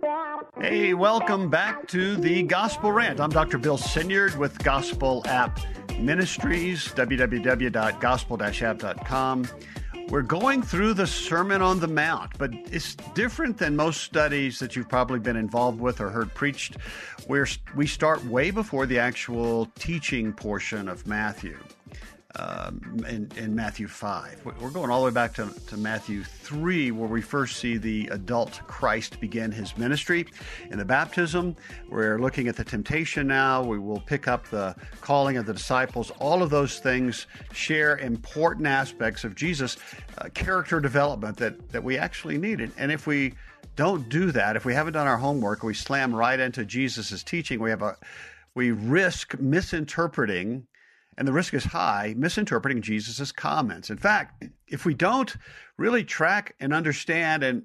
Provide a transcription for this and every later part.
Hey, welcome back to the Gospel Rant. I'm Dr. Bill Sinyard with Gospel App Ministries, www.gospel-app.com. We're going through the Sermon on the Mount, but it's different than most studies that you've probably been involved with or heard preached, where we start way before the actual teaching portion of Matthew. In Matthew 5. We're going all the way back to Matthew 3, where we first see the adult Christ begin his ministry. In the baptism, we're looking at the temptation now. We will pick up the calling of the disciples. All of those things share important aspects of Jesus' character development that we actually needed. And if we don't do that, if we haven't done our homework, we slam right into Jesus' teaching, we risk misinterpreting, and the risk is high, misinterpreting Jesus' comments. In fact, if we don't really track and understand and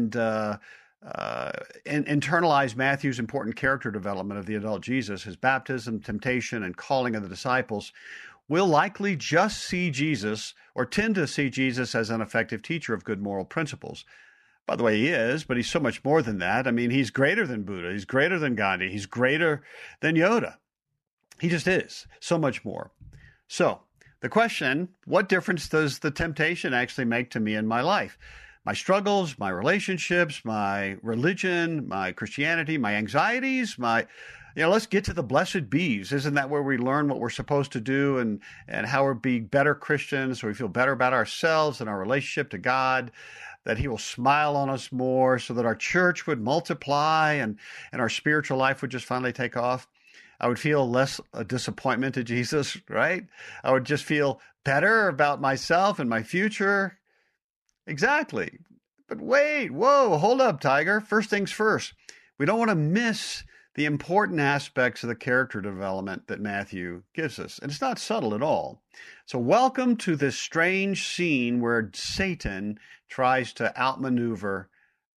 internalize Matthew's important character development of the adult Jesus, his baptism, temptation, and calling of the disciples, we'll likely just see Jesus, or tend to see Jesus, as an effective teacher of good moral principles. By the way, he is, but he's so much more than that. I mean, he's greater than Buddha. He's greater than Gandhi. He's greater than Yoda. He just is so much more. So the question, what difference does the temptation actually make to me in my life? My struggles, my relationships, my religion, my Christianity, my anxieties, let's get to the blessed bees. Isn't that where we learn what we're supposed to do and how we're being better Christians, so we feel better about ourselves and our relationship to God, that he will smile on us more so that our church would multiply and our spiritual life would just finally take off? I would feel less a disappointment to Jesus, right? I would just feel better about myself and my future. Exactly. But wait, whoa, hold up, Tiger. First things first. We don't want to miss the important aspects of the character development that Matthew gives us. And it's not subtle at all. So welcome to this strange scene where Satan tries to outmaneuver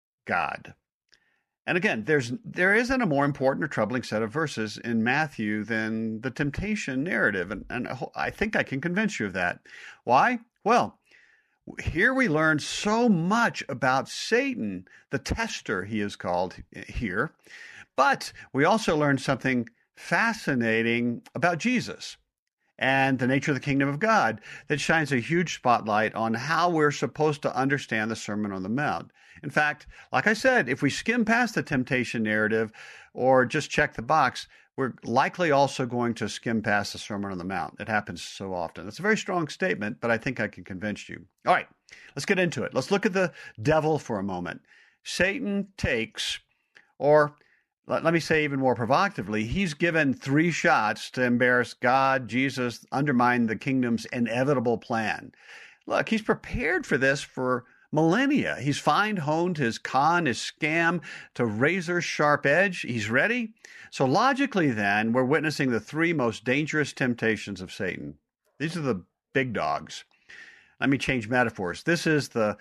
God. And again, there isn't a more important or troubling set of verses in Matthew than the temptation narrative. And I think I can convince you of that. Why? Well, here we learn so much about Satan, the tester he is called here. But we also learn something fascinating about Jesus and the nature of the kingdom of God that shines a huge spotlight on how we're supposed to understand the Sermon on the Mount. In fact, like I said, if we skim past the temptation narrative or just check the box, we're likely also going to skim past the Sermon on the Mount. It happens so often. It's a very strong statement, but I think I can convince you. All right, let's get into it. Let's look at the devil for a moment. Satan takes, or let me say even more provocatively, he's given 3 shots to embarrass God, Jesus, undermine the kingdom's inevitable plan. Look, he's prepared for this for millennia. He's fine-honed his con, his scam to razor-sharp edge. He's ready. So logically then, we're witnessing the 3 most dangerous temptations of Satan. These are the big dogs. Let me change metaphors. This is the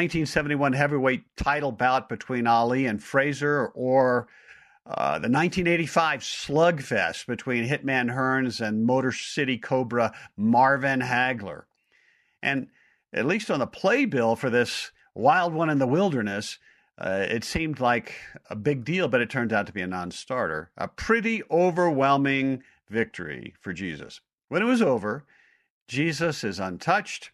1971 heavyweight title bout between Ali and Frazier, or the 1985 slugfest between Hitman Hearns and Motor City Cobra Marvin Hagler. And at least on the playbill for this wild one in the wilderness, it seemed like a big deal, but it turned out to be a non-starter. A pretty overwhelming victory for Jesus. When it was over, Jesus is untouched.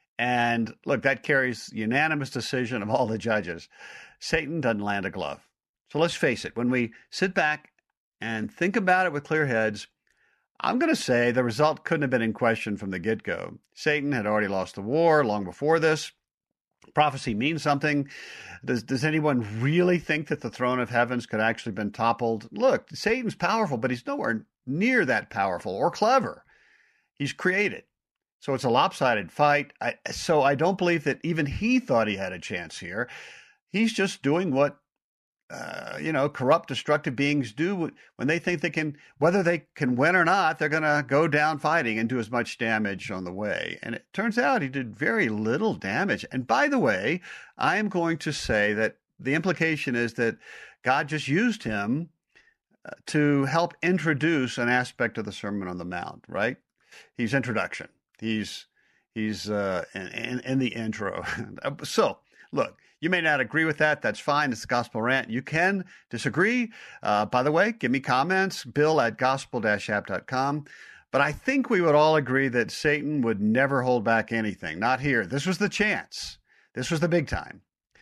And look, that carries unanimous decision of all the judges. Satan doesn't land a glove. So let's face it, when we sit back and think about it with clear heads, I'm going to say the result couldn't have been in question from the get-go. Satan had already lost the war long before this. Prophecy means something. Does anyone really think that the throne of heavens could actually have been toppled? Look, Satan's powerful, but he's nowhere near that powerful or clever. He's created. So it's a lopsided fight. So I don't believe that even he thought he had a chance here. He's just doing what corrupt, destructive beings do when they think they can, whether they can win or not, they're going to go down fighting and do as much damage on the way. And it turns out he did very little damage. And by the way, I am going to say that the implication is that God just used him to help introduce an aspect of the Sermon on the Mount, right? He's introduction. He's in the intro. So Look, you may not agree with that. That's fine. It's the Gospel Rant. You can disagree. By the way, give me comments, bill@gospel-app.com. But I think we would all agree that Satan would never hold back anything. Not here. This was the chance. This was the big time.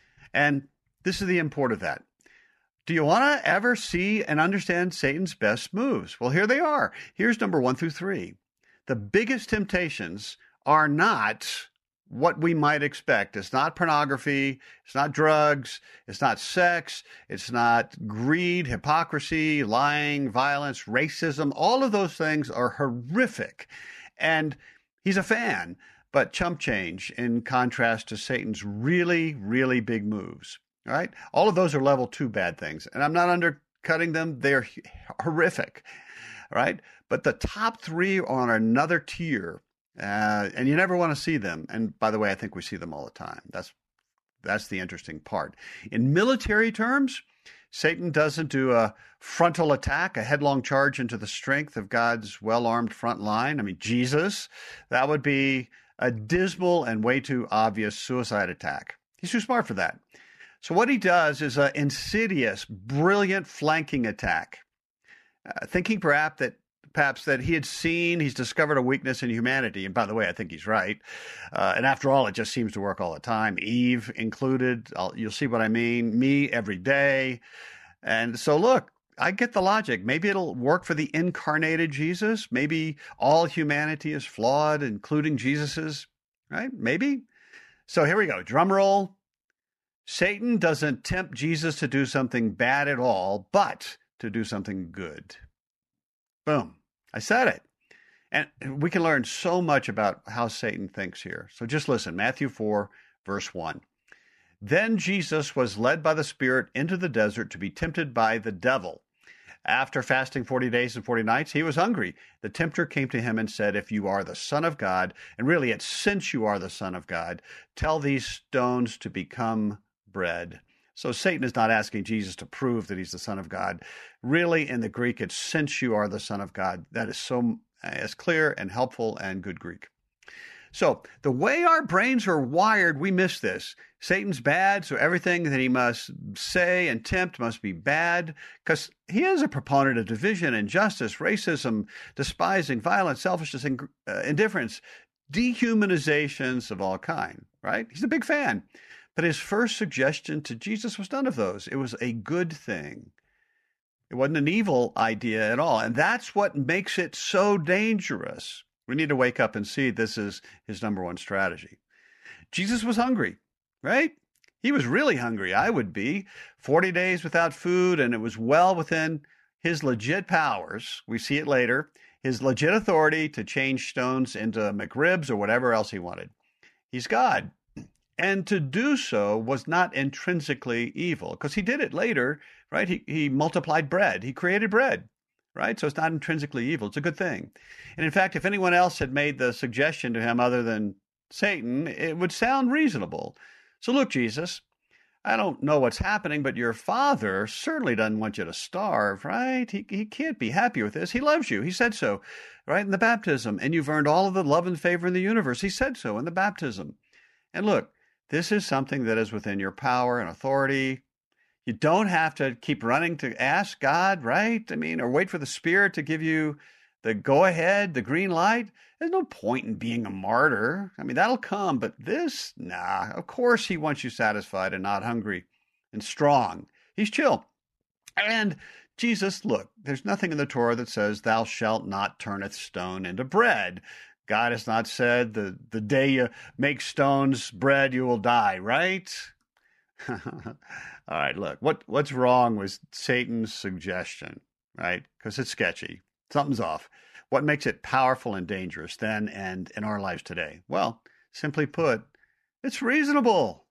And this is the import of that. Do you want to ever see and understand Satan's best moves? Well, here they are. Here's number 1 through 3. The biggest temptations are not what we might expect. It's not pornography. It's not drugs. It's not sex. It's not greed, hypocrisy, lying, violence, racism. All of those things are horrific. And he's a fan, but chump change in contrast to Satan's really, really big moves. All right? All of those are level 2 bad things. And I'm not undercutting them. They're horrific. All right? But the top 3 are on another tier. And you never want to see them. And by the way, I think we see them all the time. That's the interesting part. In military terms, Satan doesn't do a frontal attack, a headlong charge into the strength of God's well-armed front line. I mean, Jesus, that would be a dismal and way too obvious suicide attack. He's too smart for that. So what he does is an insidious, brilliant flanking attack, thinking perhaps that he's discovered a weakness in humanity. And by the way, I think he's right. And after all, it just seems to work all the time, Eve included. You'll see what I mean. Me every day. And so look, I get the logic. Maybe it'll work for the incarnated Jesus. Maybe all humanity is flawed, including Jesus's, right? Maybe. So here we go. Drum roll. Satan doesn't tempt Jesus to do something bad at all, but to do something good. Boom. I said it. And we can learn so much about how Satan thinks here. So just listen. Matthew 4, verse 1. Then Jesus was led by the Spirit into the desert to be tempted by the devil. After fasting 40 days and 40 nights, he was hungry. The tempter came to him and said, if you are the Son of God, and really it's since you are the Son of God, tell these stones to become bread. So Satan is not asking Jesus to prove that he's the Son of God. Really, in the Greek, it's since you are the Son of God. That is so as clear and helpful and good Greek. So the way our brains are wired, we miss this. Satan's bad, so everything that he must say and tempt must be bad, because he is a proponent of division, injustice, racism, despising, violence, selfishness, indifference, dehumanizations of all kind, right? He's a big fan. But his first suggestion to Jesus was none of those. It was a good thing. It wasn't an evil idea at all. And that's what makes it so dangerous. We need to wake up and see this is his number one strategy. Jesus was hungry, right? He was really hungry. I would be. 40 days without food, and it was well within his legit powers. We see it later. His legit authority to change stones into McRibs or whatever else he wanted. He's God. And to do so was not intrinsically evil, because he did it later, right? He multiplied bread. He created bread, right? So it's not intrinsically evil. It's a good thing. And in fact, if anyone else had made the suggestion to him other than Satan, it would sound reasonable. So look, Jesus, I don't know what's happening, but your Father certainly doesn't want you to starve, right? He can't be happy with this. He loves you. He said so, right, in the baptism. And you've earned all of the love and favor in the universe. He said so in the baptism. And look, this is something that is within your power and authority. You don't have to keep running to ask God, right? I mean, or wait for the Spirit to give you the go-ahead, the green light. There's no point in being a martyr. I mean, that'll come, but this, nah. Of course he wants you satisfied and not hungry and strong. He's chill. And Jesus, look, there's nothing in the Torah that says, thou shalt not turneth stone into bread. God has not said the day you make stones bread, you will die, right? All right, look, what's wrong with Satan's suggestion, right? Because it's sketchy. Something's off. What makes it powerful and dangerous then and in our lives today? Well, simply put, it's reasonable.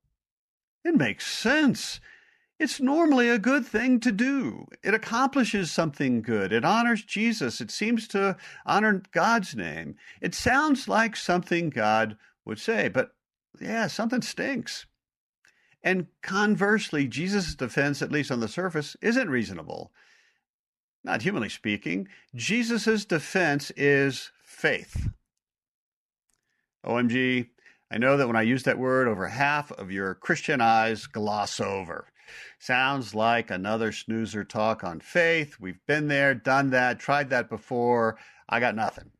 It makes sense. It's normally a good thing to do. It accomplishes something good. It honors Jesus. It seems to honor God's name. It sounds like something God would say, but yeah, something stinks. And conversely, Jesus' defense, at least on the surface, isn't reasonable. Not humanly speaking. Jesus' defense is faith. OMG, I know that when I use that word, over half of your Christian eyes gloss over. Sounds like another snoozer talk on faith. We've been there, done that, tried that before. I got nothing.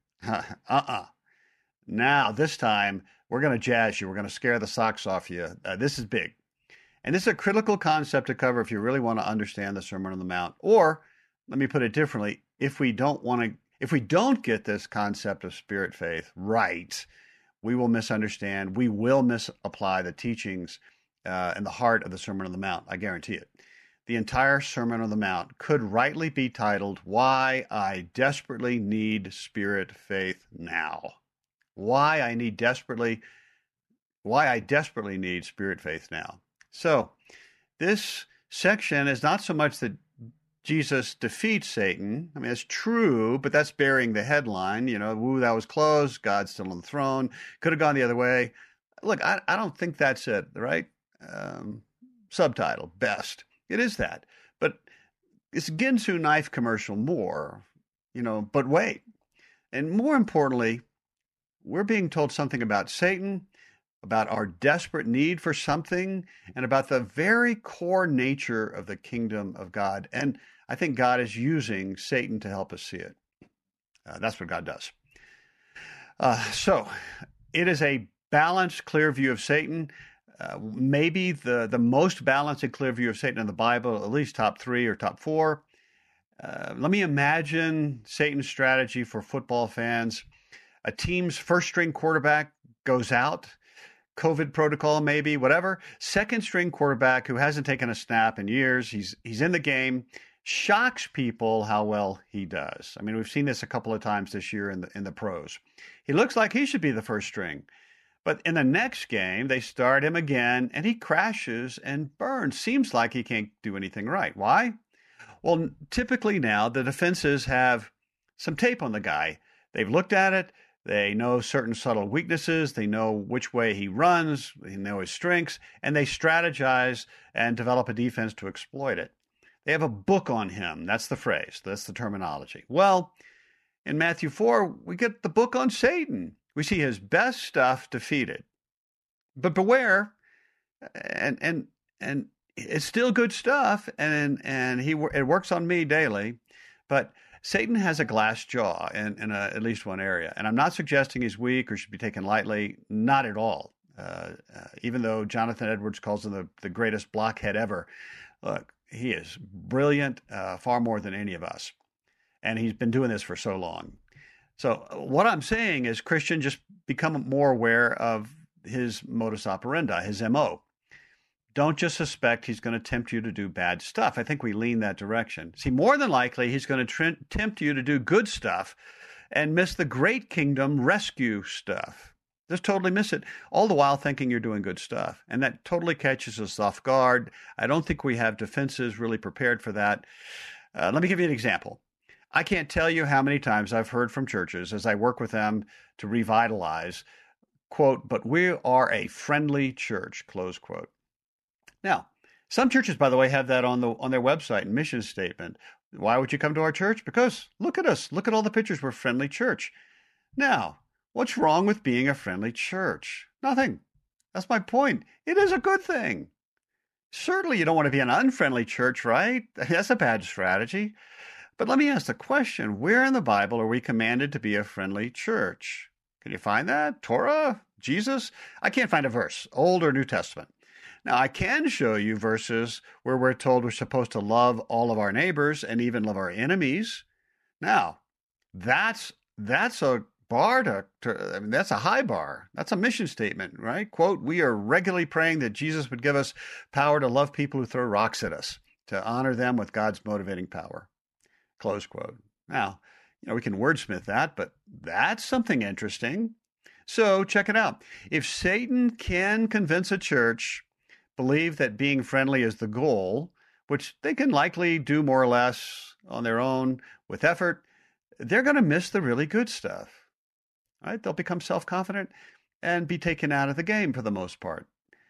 Now, this time, we're going to jazz you. We're going to scare the socks off you. This is big. And this is a critical concept to cover if you really want to understand the Sermon on the Mount. Or, let me put it differently, if we don't get this concept of spirit faith right, we will misunderstand, we will misapply the teachings in the heart of the Sermon on the Mount. I guarantee it. The entire Sermon on the Mount could rightly be titled, Why I Desperately Need Spirit Faith Now. Why I desperately need spirit faith now. So this section is not so much that Jesus defeats Satan. I mean, it's true, but that's burying the headline. Woo, that was close. God's still on the throne. Could have gone the other way. Look, I don't think that's it, right? Subtitle, best. It is that. But it's Ginsu knife commercial more, but wait. And more importantly, we're being told something about Satan, about our desperate need for something, and about the very core nature of the kingdom of God. And I think God is using Satan to help us see it. That's what God does. So it is a balanced, clear view of Satan. Maybe the most balanced and clear view of Satan in the Bible, at least top 3 or top 4. Let me imagine Satan's strategy for football fans. A team's first-string quarterback goes out, COVID protocol maybe, whatever. Second-string quarterback who hasn't taken a snap in years, he's in the game, shocks people how well he does. I mean, we've seen this a couple of times this year in the pros. He looks like he should be the first string. But in the next game, they start him again, and he crashes and burns. Seems like he can't do anything right. Why? Well, typically now, the defenses have some tape on the guy. They've looked at it. They know certain subtle weaknesses. They know which way he runs. They know his strengths. And they strategize and develop a defense to exploit it. They have a book on him. That's the phrase. That's the terminology. Well, in Matthew 4, we get the book on Satan. We see his best stuff defeated. But beware, and it's still good stuff, and it works on me daily, but Satan has a glass jaw in at least one area, and I'm not suggesting he's weak or should be taken lightly, not at all. Even though Jonathan Edwards calls him the greatest blockhead ever, look, he is brilliant, far more than any of us, and he's been doing this for so long. So what I'm saying is, Christian, just become more aware of his modus operandi, his MO. Don't just suspect he's going to tempt you to do bad stuff. I think we lean that direction. See, more than likely, he's going to tempt you to do good stuff and miss the great kingdom rescue stuff. Just totally miss it, all the while thinking you're doing good stuff. And that totally catches us off guard. I don't think we have defenses really prepared for that. Let me give you an example. I can't tell you how many times I've heard from churches as I work with them to revitalize, quote, but we are a friendly church, close quote. Now, some churches, by the way, have that on their website and mission statement. Why would you come to our church? Because look at us. Look at all the pictures. We're a friendly church. Now, what's wrong with being a friendly church? Nothing. That's my point. It is a good thing. Certainly you don't want to be an unfriendly church, right? That's a bad strategy. But let me ask the question, where in the Bible are we commanded to be a friendly church? Can you find that? Torah? Jesus? I can't find a verse, Old or New Testament. Now, I can show you verses where we're told we're supposed to love all of our neighbors and even love our enemies. Now, that's a bar that's a high bar. That's a mission statement, right? Quote, we are regularly praying that Jesus would give us power to love people who throw rocks at us, to honor them with God's motivating power. Close quote. Now, we can wordsmith that, but that's something interesting. So check it out. If Satan can convince a church believe that being friendly is the goal, which they can likely do more or less on their own with effort, they're going to miss the really good stuff. Right? They'll become self-confident and be taken out of the game for the most part.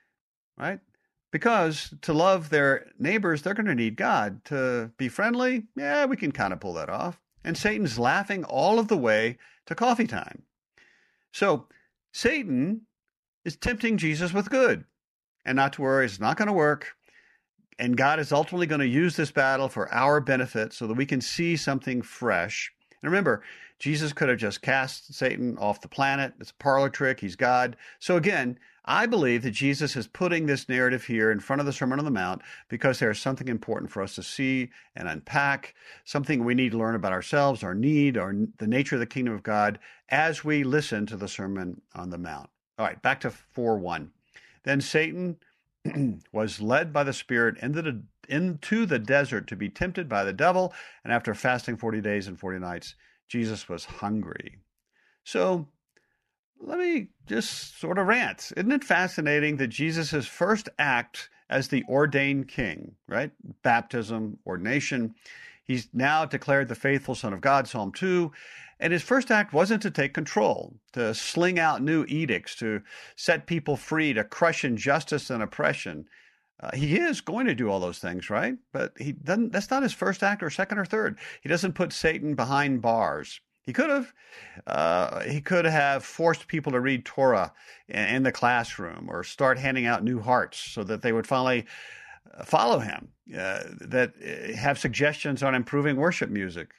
Right? Because to love their neighbors, they're going to need God. To be friendly, yeah, we can kind of pull that off. And Satan's laughing all of the way to coffee time. So Satan is tempting Jesus with good. And not to worry, it's not going to work. And God is ultimately going to use this battle for our benefit so that we can see something fresh. And remember, Jesus could have just cast Satan off the planet. It's a parlor trick. He's God. So again, I believe that Jesus is putting this narrative here in front of the Sermon on the Mount because there's something important for us to see and unpack, something we need to learn about ourselves, our need, the nature of the kingdom of God as we listen to the Sermon on the Mount. All right, back to 4:1. Then Satan was led by the Spirit into the desert to be tempted by the devil, and after fasting 40 days and 40 nights, Jesus was hungry. So let me just sort of rant. Isn't it fascinating that Jesus' first act as the ordained king, right? Baptism, ordination. He's now declared the faithful Son of God, Psalm 2. And his first act wasn't to take control, to sling out new edicts, to set people free, to crush injustice and oppression. He is going to do all those things, right? But he doesn't. That's not his first act or second or third. He doesn't put Satan behind bars. He could have. He could have forced people to read Torah in the classroom or start handing out new hearts so that they would finally follow him, that have suggestions on improving worship music.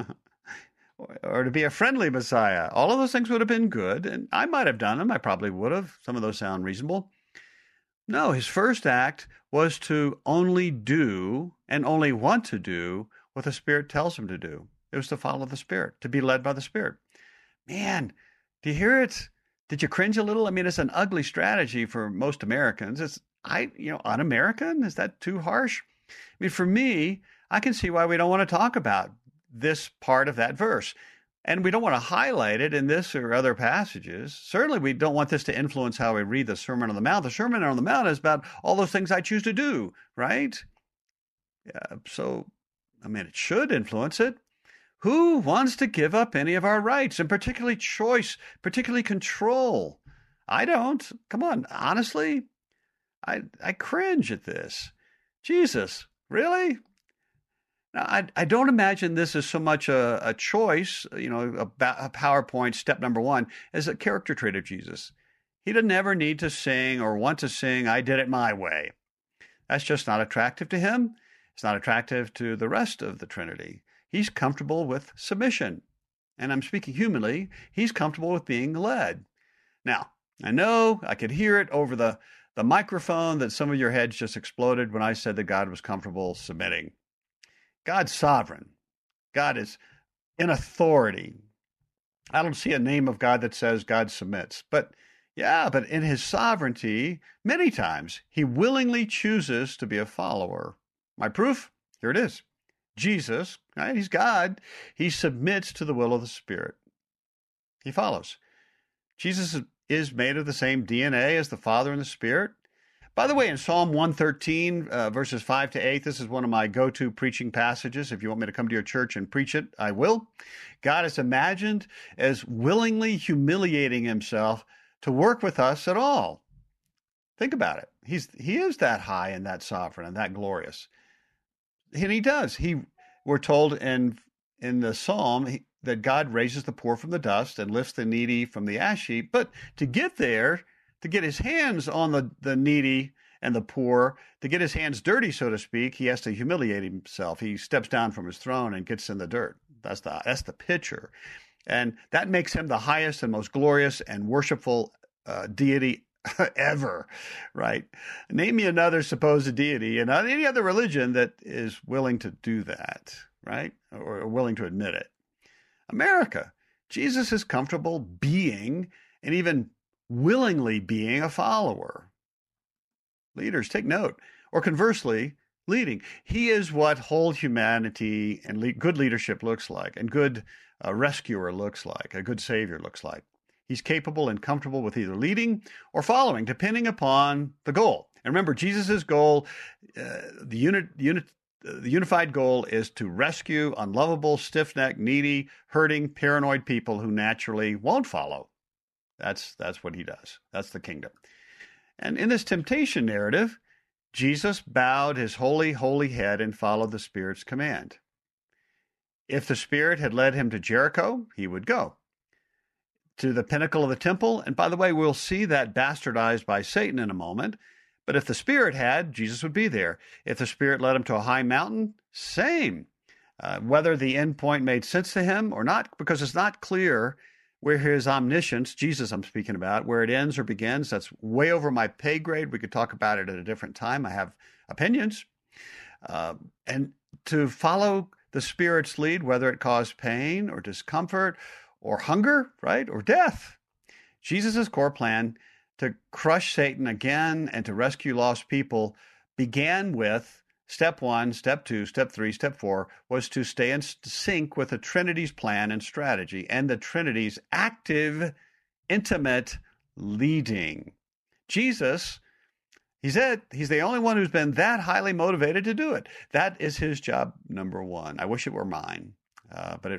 Or to be a friendly Messiah. All of those things would have been good, and I might have done them. I probably would have. Some of those sound reasonable. No, his first act was to only do and only want to do what the Spirit tells him to do. It was to follow the Spirit, to be led by the Spirit. Man, do you hear it? Did you cringe a little? I mean, it's an ugly strategy for most Americans. It's, un-American? Is that too harsh? I mean, for me, I can see why we don't want to talk about this part of that verse. And we don't want to highlight it in this or other passages. Certainly, we don't want this to influence how we read the Sermon on the Mount. The Sermon on the Mount is about all those things I choose to do, right? So, I mean, it should influence it. Who wants to give up any of our rights, and particularly choice, particularly control? I don't. Come on, honestly, I cringe at this. Jesus, really? Now, I don't imagine this is so much a choice, a PowerPoint step number one, as a character trait of Jesus. He doesn't ever need to sing or want to sing, I did it my way. That's just not attractive to him. It's not attractive to the rest of the Trinity. He's comfortable with submission. And I'm speaking humanly. He's comfortable with being led. Now, I know I could hear it over the microphone that some of your heads just exploded when I said that God was comfortable submitting. God's sovereign. God is in authority. I don't see a name of God that says God submits. But in his sovereignty, many times he willingly chooses to be a follower. My proof? Here it is. Jesus, right? He's God. He submits to the will of the Spirit. He follows. Jesus is made of the same DNA as the Father and the Spirit. By the way, in Psalm 113, verses 5 to 8, this is one of my go-to preaching passages. If you want me to come to your church and preach it, I will. God is imagined as willingly humiliating himself to work with us at all. Think about it. He is that high and that sovereign and that glorious. And he does. We're told in the Psalm that God raises the poor from the dust and lifts the needy from the ash heap. But to get there, to get his hands on the needy and the poor, to get his hands dirty, so to speak, he has to humiliate himself. He steps down from his throne and gets in the dirt. That's the picture. And that makes him the highest and most glorious and worshipful deity ever, right? Name me another supposed deity in any other religion that is willing to do that, right? Or willing to admit it. America. Jesus is comfortable being and even willingly being a follower. Leaders, take note. Or conversely, leading. He is what whole humanity and good leadership looks like, and good rescuer looks like, a good savior looks like. He's capable and comfortable with either leading or following, depending upon the goal. And remember, Jesus' goal, the unified goal is to rescue unlovable, stiff-necked, needy, hurting, paranoid people who naturally won't follow. That's what he does. That's the kingdom. And in this temptation narrative, Jesus bowed his holy, holy head and followed the Spirit's command. If the Spirit had led him to Jericho, he would go. to the pinnacle of the temple. And by the way, we'll see that bastardized by Satan in a moment. But if the Spirit had, Jesus would be there. If the Spirit led him to a high mountain, same. Whether the end point made sense to him or not, because it's not clear where his omniscience, Jesus I'm speaking about, where it ends or begins, that's way over my pay grade. We could talk about it at a different time. I have opinions. And to follow the Spirit's lead, whether it caused pain or discomfort or hunger, right, or death. Jesus' core plan to crush Satan again and to rescue lost people began with step 1, step 2, step 3, step 4 was to stay in sync with the Trinity's plan and strategy and the Trinity's active, intimate leading. Jesus, he said he's the only one who's been that highly motivated to do it. That is his job number 1. I wish it were mine, but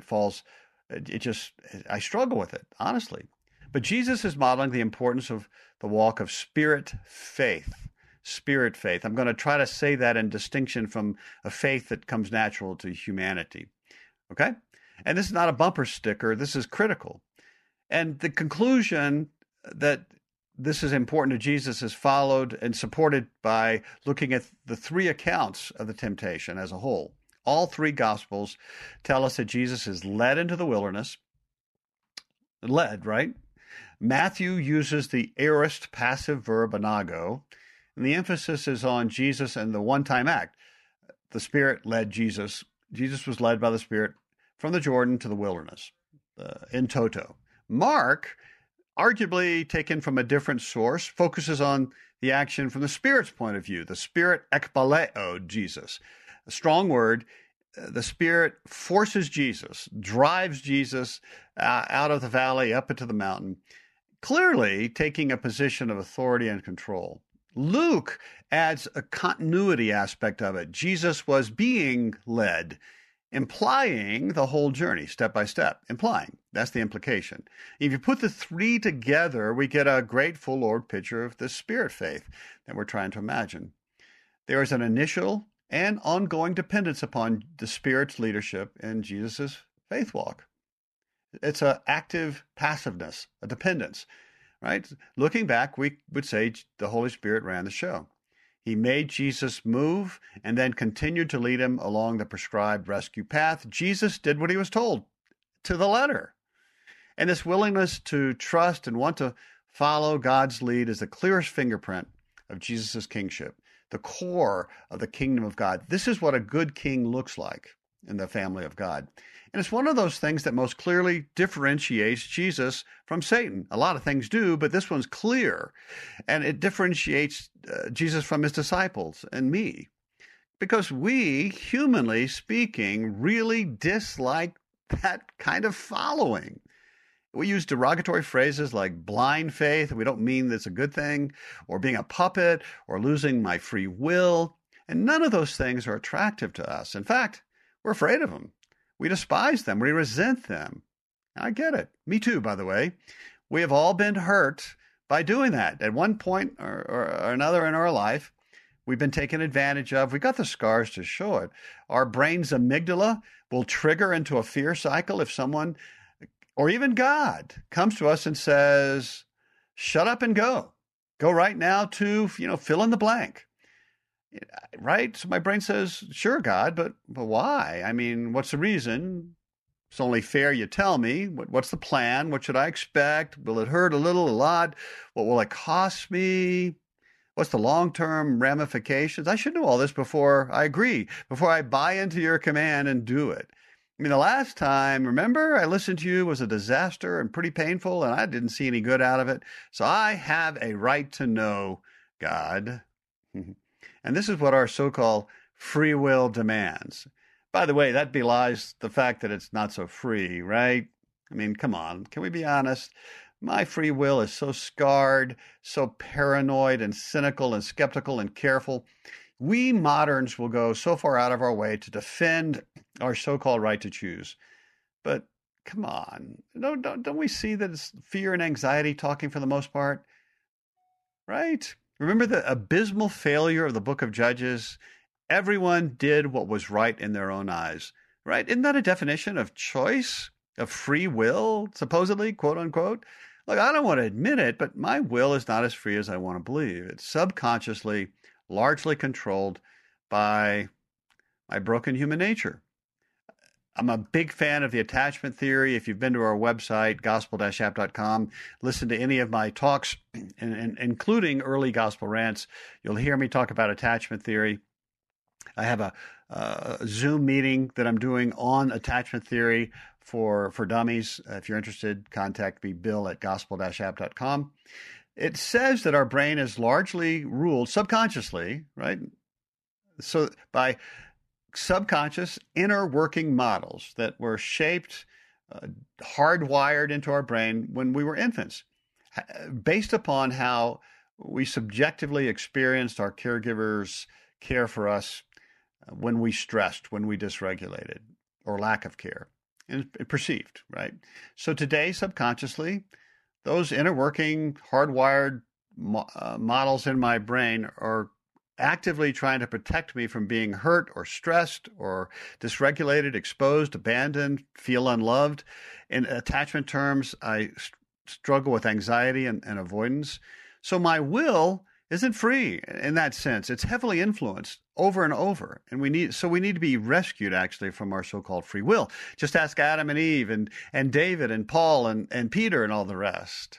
I struggle with it, honestly. But Jesus is modeling the importance of the walk of spirit faith. Spirit faith. I'm going to try to say that in distinction from a faith that comes natural to humanity. Okay? And this is not a bumper sticker. This is critical. And the conclusion that this is important to Jesus is followed and supported by looking at the 3 accounts of the temptation as a whole. All 3 Gospels tell us that Jesus is led into the wilderness. Led, right? Matthew uses the aorist passive verb anago, and the emphasis is on Jesus and the one-time act. The Spirit led Jesus. Jesus was led by the Spirit from the Jordan to the wilderness, in toto. Mark, arguably taken from a different source, focuses on the action from the Spirit's point of view. The Spirit ekbaleo Jesus. A strong word. The Spirit forces Jesus, drives Jesus out of the valley, up into the mountain, clearly taking a position of authority and control. Luke adds a continuity aspect of it. Jesus was being led, implying the whole journey, step by step, implying. That's the implication. If you put the 3 together, we get a great full Lord picture of the Spirit faith that we're trying to imagine. There is an initial and ongoing dependence upon the Spirit's leadership in Jesus' faith walk. It's an active passiveness, a dependence, right? Looking back, we would say the Holy Spirit ran the show. He made Jesus move and then continued to lead him along the prescribed rescue path. Jesus did what he was told to the letter. And this willingness to trust and want to follow God's lead is the clearest fingerprint of Jesus' kingship, the core of the kingdom of God. This is what a good king looks like in the family of God. And it's one of those things that most clearly differentiates Jesus from Satan. A lot of things do, but this one's clear. And it differentiates Jesus from his disciples and me. Because we, humanly speaking, really dislike that kind of following. We use derogatory phrases like blind faith. We don't mean that's a good thing, or being a puppet, or losing my free will. And none of those things are attractive to us. In fact, we're afraid of them. We despise them. We resent them. I get it. Me too, by the way. We have all been hurt by doing that. At one point or another in our life, we've been taken advantage of. We got the scars to show it. Our brain's amygdala will trigger into a fear cycle if someone, or even God, comes to us and says, shut up and go. Go right now to, fill in the blank. Right? So my brain says, sure, God, but why? I mean, what's the reason? It's only fair you tell me. What's the plan? What should I expect? Will it hurt a little, a lot? What will it cost me? What's the long-term ramifications? I should know all this before I agree, before I buy into your command and do it. I mean, the last time, remember, I listened to you was a disaster and pretty painful, and I didn't see any good out of it. So I have a right to know, God. And this is what our so-called free will demands. By the way, that belies the fact that it's not so free, right? I mean, come on, can we be honest? My free will is so scarred, so paranoid and cynical and skeptical and careful. We moderns will go so far out of our way to defend our so-called right to choose. But come on, don't we see that it's fear and anxiety talking for the most part? Right? Remember the abysmal failure of the book of Judges? Everyone did what was right in their own eyes, right? Isn't that a definition of choice, of free will, supposedly, quote unquote. Look, I don't want to admit it, but my will is not as free as I want to believe. It's subconsciously, largely controlled by my broken human nature. I'm a big fan of the attachment theory. If you've been to our website, gospel-app.com, listen to any of my talks, including early gospel rants, you'll hear me talk about attachment theory. I have a Zoom meeting that I'm doing on attachment theory for dummies. If you're interested, contact me, bill@gospel-app.com. It says that our brain is largely ruled subconsciously, right? So by subconscious inner working models that were shaped, hardwired into our brain when we were infants, based upon how we subjectively experienced our caregivers' care for us when we stressed, when we dysregulated, or lack of care, and perceived, right? So today, subconsciously, those inner working, hardwired models in my brain are actively trying to protect me from being hurt or stressed or dysregulated, exposed, abandoned, feel unloved. In attachment terms, I struggle with anxiety and avoidance. So my will isn't free in that sense. It's heavily influenced over and over. And we need to be rescued actually from our so-called free will. Just ask Adam and Eve and David and Paul and Peter and all the rest.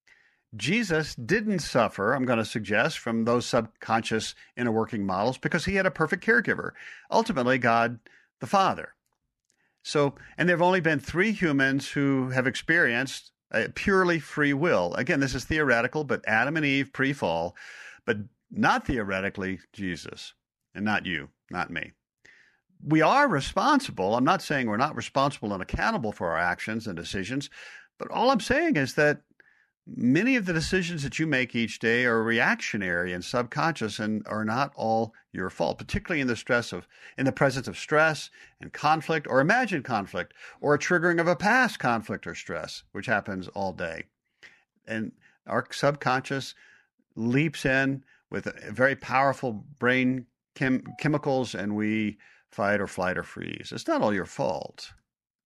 Jesus didn't suffer, I'm going to suggest, from those subconscious inner working models because he had a perfect caregiver, ultimately God the Father. So, and there have only been 3 humans who have experienced purely free will. Again, this is theoretical, but Adam and Eve pre-fall, but not theoretically Jesus, and not you, not me. We are responsible. I'm not saying we're not responsible and accountable for our actions and decisions, but all I'm saying is that many of the decisions that you make each day are reactionary and subconscious and are not all your fault, particularly in the presence of stress and conflict or imagined conflict or a triggering of a past conflict or stress, which happens all day. And our subconscious leaps in with very powerful brain chemicals and we fight or flight or freeze. It's not all your fault.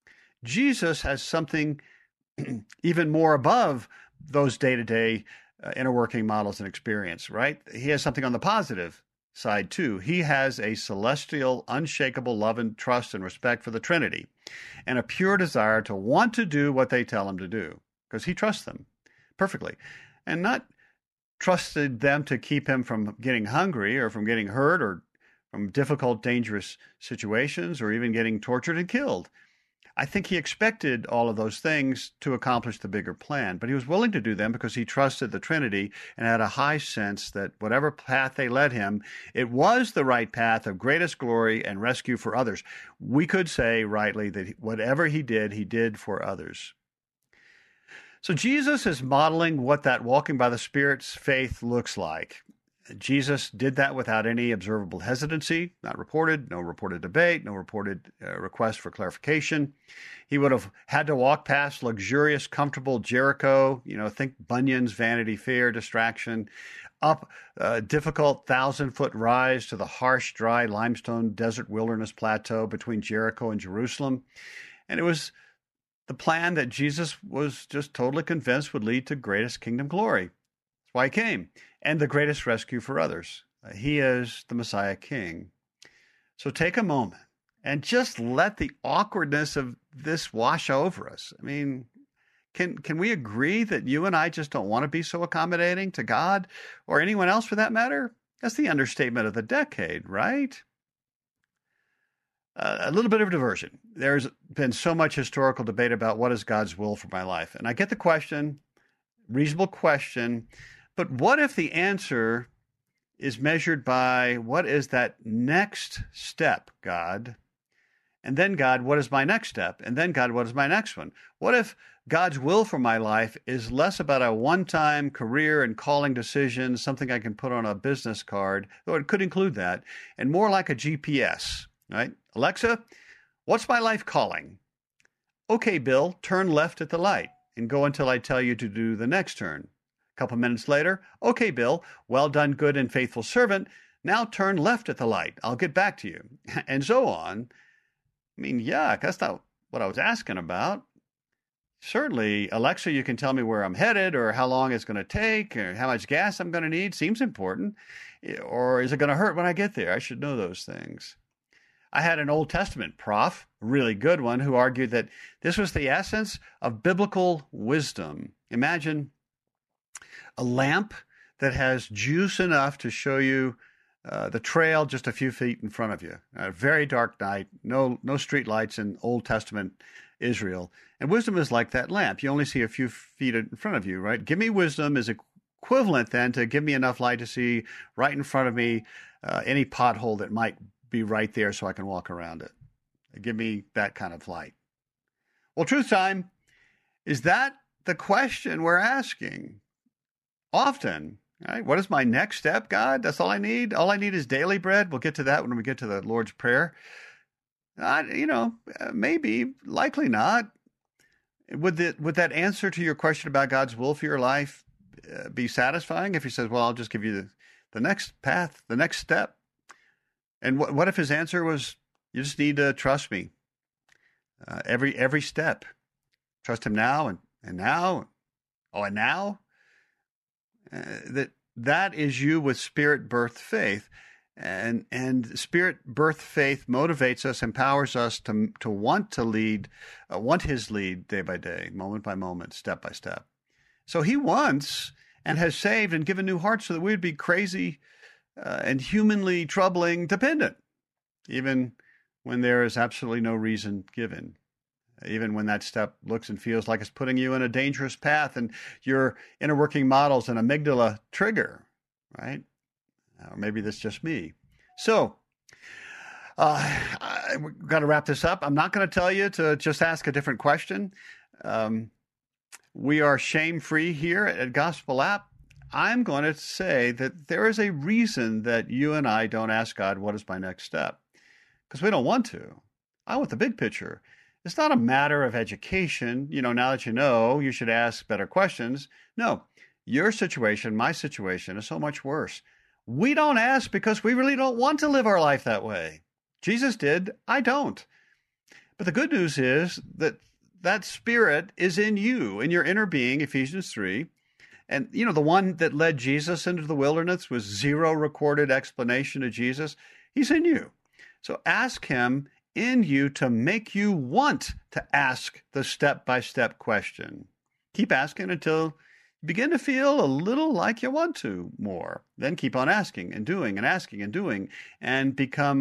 Jesus has something even more above those day-to-day inner working models and experience, right? He has something on the positive side too. He has a celestial, unshakable love and trust and respect for the Trinity and a pure desire to want to do what they tell him to do because he trusts them perfectly and not trusted them to keep him from getting hungry or from getting hurt or from difficult, dangerous situations or even getting tortured and killed. I think he expected all of those things to accomplish the bigger plan, but he was willing to do them because he trusted the Trinity and had a high sense that whatever path they led him, it was the right path of greatest glory and rescue for others. We could say rightly that whatever he did for others. So Jesus is modeling what that walking by the Spirit's faith looks like. Jesus did that without any observable hesitancy, not reported, no reported debate, no reported request for clarification. He would have had to walk past luxurious, comfortable Jericho, think Bunyan's Vanity Fair distraction, up a difficult 1,000-foot rise to the harsh, dry limestone desert wilderness plateau between Jericho and Jerusalem. And it was the plan that Jesus was just totally convinced would lead to greatest kingdom glory. That's why he came. And the greatest rescue for others. He is the Messiah King. So take a moment and just let the awkwardness of this wash over us. I mean, can we agree that you and I just don't want to be so accommodating to God or anyone else for that matter? That's the understatement of the decade, right? A little bit of diversion. There's been so much historical debate about what is God's will for my life. And I get the question, reasonable question, but what if the answer is measured by what is that next step, God? And then, God, what is my next step? And then, God, what is my next one? What if God's will for my life is less about a one-time career and calling decision, something I can put on a business card, though it could include that, and more like a GPS, right? Alexa, what's my life calling? Okay, Bill, turn left at the light and go until I tell you to do the next turn. A couple minutes later, okay, Bill, well done, good and faithful servant. Now turn left at the light. I'll get back to you. And so on. I mean, yuck, that's not what I was asking about. Certainly, Alexa, you can tell me where I'm headed or how long it's going to take or how much gas I'm going to need. Seems important. Or is it going to hurt when I get there? I should know those things. I had an Old Testament prof, a really good one, who argued that this was the essence of biblical wisdom. Imagine a lamp that has juice enough to show you the trail just a few feet in front of you. A very dark night, no street lights in Old Testament Israel. And wisdom is like that lamp. You only see a few feet in front of you, right? Give me wisdom is equivalent then to give me enough light to see right in front of me any pothole that might be right there so I can walk around it. Give me that kind of light. Well, truth time, is that the question we're asking often? Right? What is my next step, God? That's all I need. All I need is daily bread. We'll get to that when we get to the Lord's Prayer. Maybe, likely not. Would that answer to your question about God's will for your life be satisfying if he says, well, I'll just give you the next path, the next step? And what if his answer was, you just need to trust me every step. Trust him now and now. Oh, and now? That is you with spirit-birthed faith. And spirit-birthed faith motivates us, empowers us to want to lead, want his lead day by day, moment by moment, step by step. So he wants and has saved and given new hearts so that we would be crazy and humanly troubling dependent, even when there is absolutely no reason given. Even when that step looks and feels like it's putting you in a dangerous path and your inner working models and amygdala trigger, right? Or maybe that's just me. So, we've got to wrap this up. I'm not going to tell you to just ask a different question. We are shame-free here at Gospel App. I'm going to say that there is a reason that you and I don't ask God, what is my next step? Because we don't want to. I want the big picture. It's not a matter of education. Now that you should ask better questions. No, your situation, my situation is so much worse. We don't ask because we really don't want to live our life that way. Jesus did. I don't. But the good news is that spirit is in you, in your inner being, Ephesians 3. And, the one that led Jesus into the wilderness with zero recorded explanation of Jesus, he's in you. So ask him in you to make you want to ask the step-by-step question. Keep asking until you begin to feel a little like you want to more. Then keep on asking and doing and asking and doing and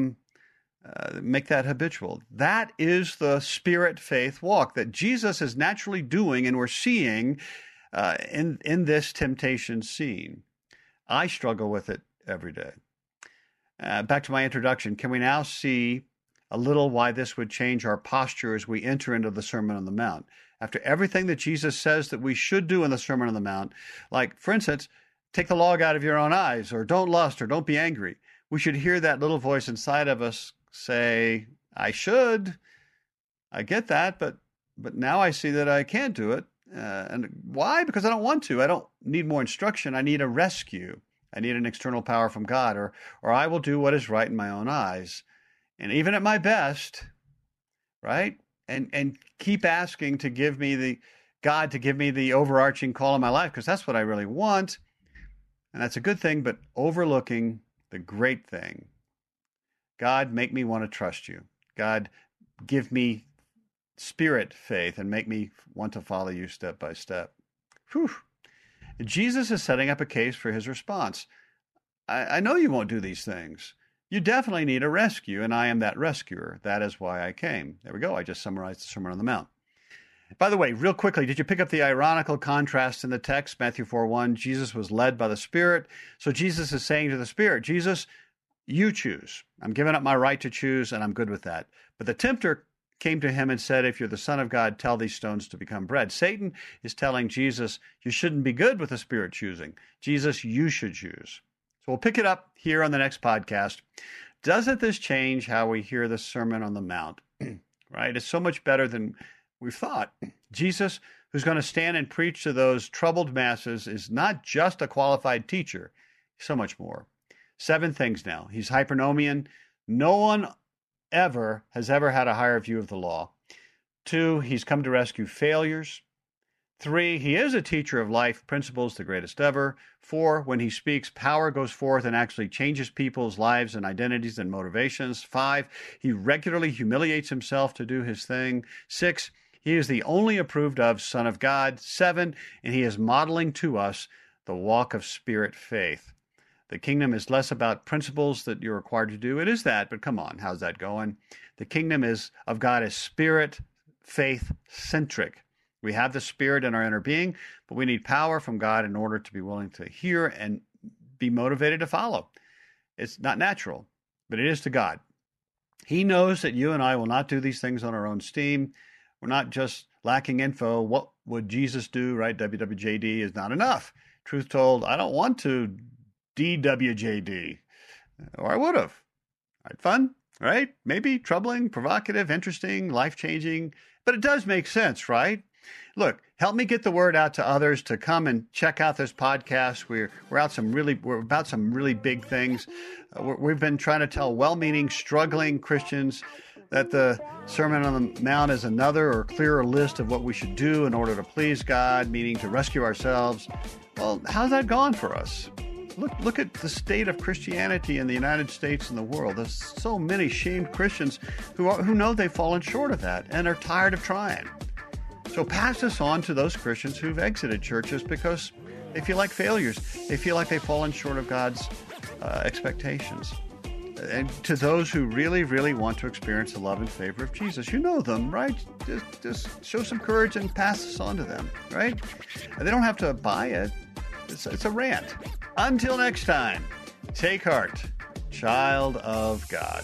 make that habitual. That is the spirit faith walk that Jesus is naturally doing and we're seeing in this temptation scene. I struggle with it every day. Back to my introduction. Can we now see a little why this would change our posture as we enter into the Sermon on the Mount? After everything that Jesus says that we should do in the Sermon on the Mount, like, for instance, take the log out of your own eyes, or don't lust, or don't be angry, we should hear that little voice inside of us say, I should. I get that, but now I see that I can't do it. And why? Because I don't want to. I don't need more instruction. I need a rescue. I need an external power from God, or I will do what is right in my own eyes. And even at my best, right? And keep asking to give me God to give me the overarching call in my life, because that's what I really want. And that's a good thing, but overlooking the great thing. God, make me want to trust you. God, give me spirit faith and make me want to follow you step by step. Whew. Jesus is setting up a case for his response. I know you won't do these things. You definitely need a rescue, and I am that rescuer. That is why I came. There we go. I just summarized the Sermon on the Mount. By the way, real quickly, did you pick up the ironical contrast in the text? Matthew 4:1, Jesus was led by the Spirit. So Jesus is saying to the Spirit, Jesus, you choose. I'm giving up my right to choose, and I'm good with that. But the tempter came to him and said, if you're the Son of God, tell these stones to become bread. Satan is telling Jesus, you shouldn't be good with the Spirit choosing. Jesus, you should choose. So we'll pick it up here on the next podcast. Doesn't this change how we hear the Sermon on the Mount? Right? It's so much better than we've thought. Jesus, who's going to stand and preach to those troubled masses, is not just a qualified teacher, so much more. 7 things now. He's hypernomian. No one has ever had a higher view of the law. 2, he's come to rescue failures. 3, he is a teacher of life principles, the greatest ever. 4, when he speaks, power goes forth and actually changes people's lives and identities and motivations. 5, he regularly humiliates himself to do his thing. 6, he is the only approved of Son of God. 7, and he is modeling to us the walk of spirit faith. The kingdom is less about principles that you're required to do. It is that, but come on, how's that going? The kingdom of God is spirit faith centric. We have the Spirit in our inner being, but we need power from God in order to be willing to hear and be motivated to follow. It's not natural, but it is to God. He knows that you and I will not do these things on our own steam. We're not just lacking info. What would Jesus do, right? WWJD is not enough. Truth told, I don't want to DWJD, or I would have. Right? Fun, right? Maybe troubling, provocative, interesting, life-changing, but it does make sense, right? Look, help me get the word out to others to come and check out this podcast. We're about some really big things. We've been trying to tell well-meaning, struggling Christians that the Sermon on the Mount is another or clearer list of what we should do in order to please God, meaning to rescue ourselves. Well, how's that gone for us? Look at the state of Christianity in the United States and the world. There's so many shamed Christians who know they've fallen short of that and are tired of trying. So pass this on to those Christians who've exited churches because they feel like failures. They feel like they've fallen short of God's expectations. And to those who really, really want to experience the love and favor of Jesus, you know them, right? Just show some courage and pass this on to them, right? And they don't have to buy it. It's a rant. Until next time, take heart, child of God.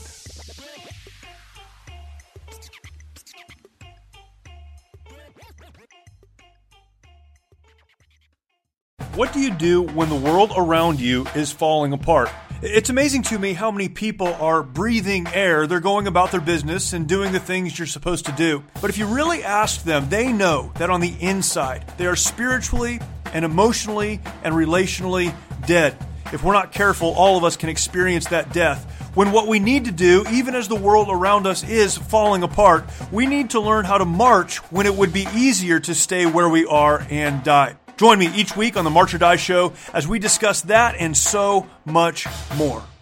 What do you do when the world around you is falling apart? It's amazing to me how many people are breathing air. They're going about their business and doing the things you're supposed to do. But if you really ask them, they know that on the inside, they are spiritually and emotionally and relationally dead. If we're not careful, all of us can experience that death. When what we need to do, even as the world around us is falling apart, we need to learn how to march when it would be easier to stay where we are and die. Join me each week on the March or Die Show as we discuss that and so much more.